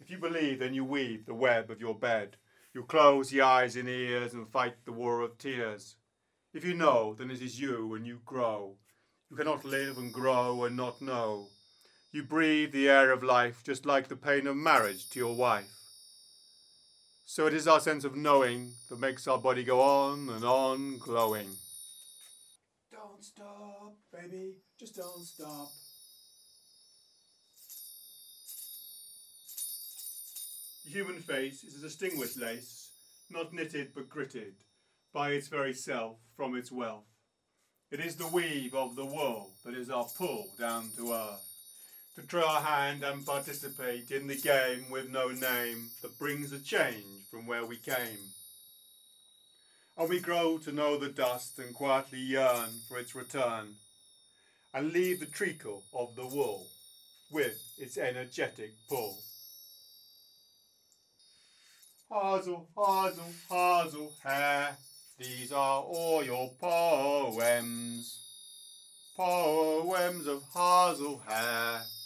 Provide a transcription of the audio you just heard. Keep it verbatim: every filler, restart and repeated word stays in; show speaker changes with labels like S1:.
S1: If you believe, then you weave the web of your bed. You close the eyes and ears and fight the war of tears. If you know, then it is you and you grow. You cannot live and grow and not know. You breathe the air of life just like the pain of marriage to your wife. So it is our sense of knowing that makes our body go on and on glowing. Don't stop, baby, just don't stop. The human face is a distinguished lace, not knitted but gritted, by its very self from its wealth. It is the weave of the wool that is our pull down to earth, to try our hand and participate in the game with no name that brings a change from where we came. And we grow to know the dust and quietly yearn for its return, and leave the treacle of the wool with its energetic pull. Hazel, hazel, hazel hair, these are all your poems. Poems of hazel hair.